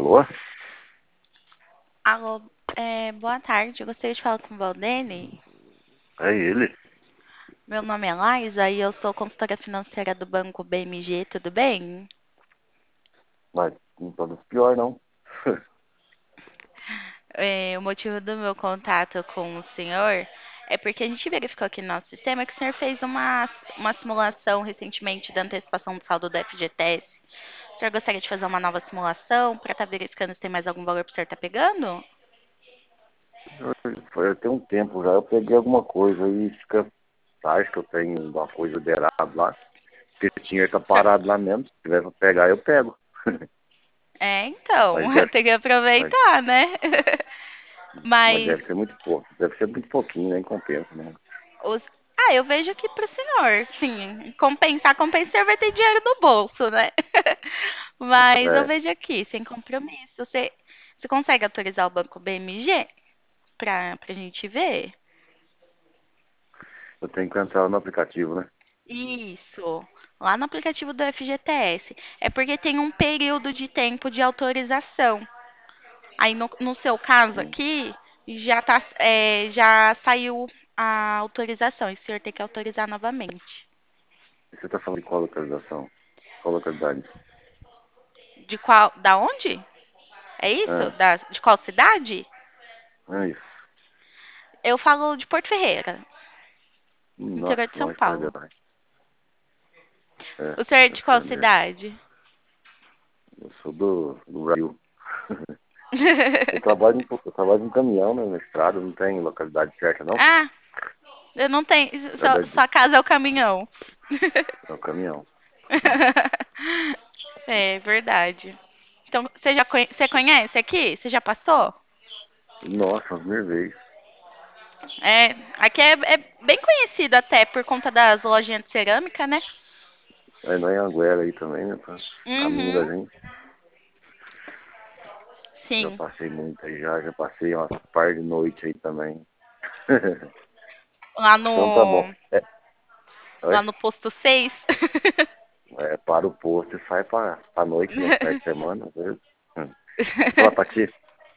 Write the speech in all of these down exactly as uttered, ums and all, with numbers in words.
Alô? Alô, é, boa tarde. Eu gostaria de falar com o Valdene. É ele? Meu nome é Laisa e eu sou consultora financeira do Banco B M G, tudo bem? Mas não tá dos pior, não. É, o motivo do meu contato com o senhor é porque a gente verificou aqui no nosso sistema que o senhor fez uma, uma simulação recentemente da antecipação do saldo do F G T S. O senhor gostaria de fazer uma nova simulação para estar verificando se tem mais algum valor para o senhor estar pegando? Foi até um tempo já. Eu peguei alguma coisa e fica. Acho que eu tenho alguma coisa de errado lá. Porque esse dinheiro tá O senhor- parado lá mesmo. Se tiver pra pegar, eu pego. É, então, Mas deve, tem que mas, aproveitar, né? mas Mas deve ser muito pouco. Deve ser muito pouquinho, nem compensa, né? Os... Ah, eu vejo aqui pro senhor, sim. Compensar, compensar, o senhor vai ter dinheiro no bolso, né? Mas eu É, vejo aqui, sem compromisso. Você, você consegue autorizar o banco B M G pra, pra gente ver? eu tenho que entrar no aplicativo, né? Isso. Lá no aplicativo do F G T S. É porque tem um período de tempo de autorização. Aí no, no seu caso Hum. aqui, já tá, é, já saiu a autorização. E o senhor tem que autorizar novamente. E você tá falando de qual localização? Qual localidade? De qual, da onde? É isso? Ah, Da, de qual cidade? é isso. Eu falo de Porto Ferreira, Nossa, interior de São longe pra Paulo. caralho. É, O senhor é eu de qual sei mesmo. cidade? Eu sou do, do Brasil. Eu trabalho, em- eu trabalho em caminhão, né, na estrada, não tem localidade certa, não. Ah, eu não tenho. Sua, Localidade sua casa é o caminhão. é o caminhão. É verdade. Então, você já conhe- você conhece aqui? Você já passou? Nossa, as mil vezes. É, aqui é, é bem conhecido até por conta das lojinhas de cerâmica, né? Aí não é Anguera aí também, né, tá? Caminho da Uhum, gente. Já sim. passei muito aí já, já passei umas par de noite aí também. Lá Então tá bom. no, É, oi? lá no posto seis. É, para o posto e sai pra, pra noite, né? Final de semana, às vezes. Hum. Fala pra ti.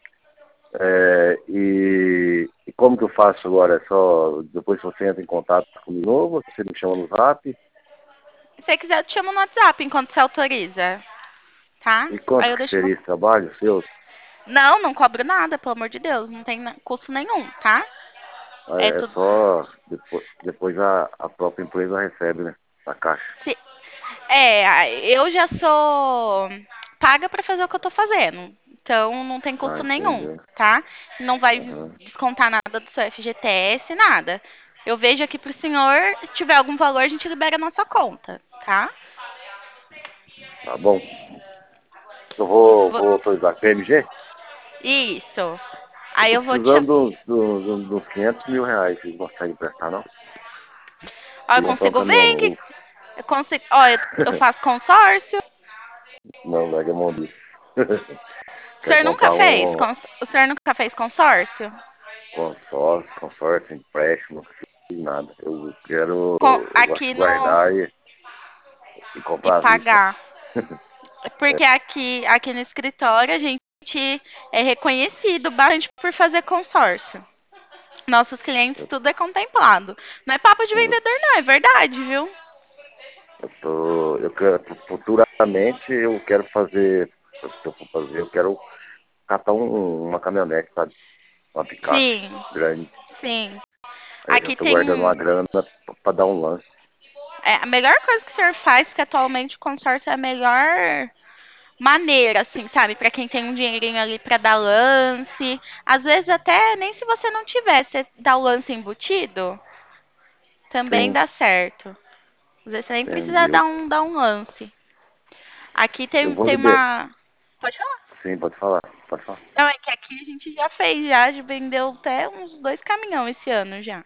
É, e, e como que eu faço agora? É só depois você entra em contato comigo de novo, você me chama no zap. Se você quiser, eu te chamo no WhatsApp enquanto você autoriza, tá? E Aí quanto eu que deixo você. seria esse trabalho seu? Não, não cobro nada, pelo amor de Deus. Não tem na- custo nenhum, tá? É É, é tudo. só depois, depois a, a própria empresa recebe, né? A caixa. Se... É, a- eu já sou paga pra fazer o que eu tô fazendo. Então não tem Ah, custo nenhum, entendeu. tá? Não vai Aham. descontar nada do seu F G T S, nada. Eu vejo aqui pro senhor, se tiver algum valor, a gente libera na sua conta, tá? Tá bom. Eu vou, Vo- vou autorizar P M G. Isso. Eu Aí tô eu vou te. precisando dos, dos, dos quinhentos mil reais. Vocês conseguem prestar, não? Ó, eu E comprar um consigo caminhão ver que. novo. Eu consigo. Ó, eu, eu faço consórcio. Não, larga a mão disso. O Quero senhor nunca comprar fez? um cons- O senhor nunca fez consórcio? consórcio, consórcio, empréstimo, não fiz nada. Eu quero, Com- eu gosto aqui de no. guardar e, e E comprar à vista. pagar. Porque aqui, aqui no escritório a gente é reconhecido bastante por fazer consórcio. Nossos clientes, Eu, tudo é contemplado. Não é papo de eu, vendedor, não, é verdade, viu? eu tô, eu quero, futuramente eu quero fazer, se eu for fazer, eu quero catar um, uma caminhonete, sabe? Uma picape Sim, grande. sim. Aí eu já Aqui tô guardando uma tem. grana pra dar um lance. É, a melhor coisa que o senhor faz, porque atualmente o consórcio é a melhor maneira, assim, sabe? Pra quem tem um dinheirinho ali pra dar lance. Às vezes até nem se você não tiver, você dá o lance embutido, também Sim, dá certo. Às vezes você nem precisa entendi. Eu, dar um, dar um lance. Aqui eu tem, vou tem liberar. uma. Pode falar. Sim, pode falar, pode falar. Não, é que aqui a gente já fez, já, já vendeu até uns dois caminhões esse ano já.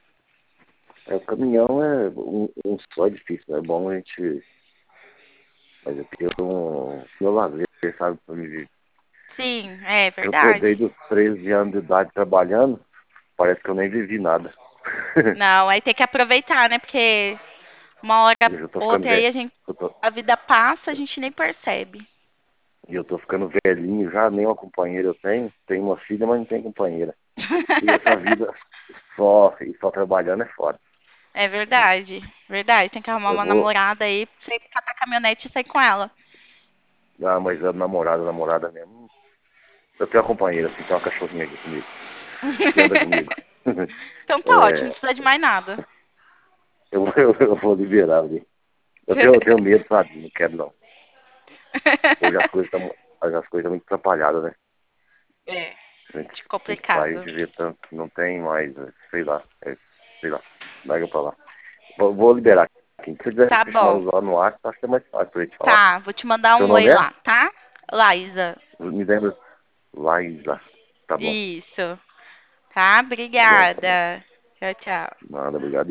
É, o caminhão é um, um só é difícil, né? É bom a gente fazer ter um meu lazer, sabe? Pra me viver. Sim, é Eu tô verdade. desde os treze anos de idade trabalhando, parece que eu nem vivi nada. Não, aí tem que aproveitar, né? Porque uma hora Eu já tô ou ficando outra aí velho. a gente, Eu tô, a vida passa, a gente nem percebe. E eu tô ficando velhinho já, nem uma companheira eu tenho. Tenho uma filha, mas não tenho companheira. E essa vida só, e só trabalhando é foda. É verdade, verdade. Tem que arrumar Eu uma vou. namorada aí pra você catar a caminhonete e sair com ela. Ah, mas a namorada, a namorada mesmo. Eu tenho uma companheira, assim, tem uma cachorrinha aqui comigo. Que anda comigo. Então tá ótimo, não É, precisa de mais nada. eu, eu, eu vou liberar ali. Eu tenho, eu tenho medo, sabe? Não quero não. Hoje as coisas estão as coisas estão muito atrapalhadas, né? É, A gente, acho a gente sai complicado. de ver tanto, não tem mais, é, sei lá, é, sei lá, larga pra lá. Vou, vou liberar aqui. Se você quiser Tá me chamar bom. lá no ar, acho que é mais fácil pra gente falar. Tá, vou te mandar Seu um nome oi é? lá, tá? Laísa. Me lembra? Laísa. Tá bom, Isso. Tá? tá bom, tá bom. Obrigada. Tchau, tchau. Nada, obrigado.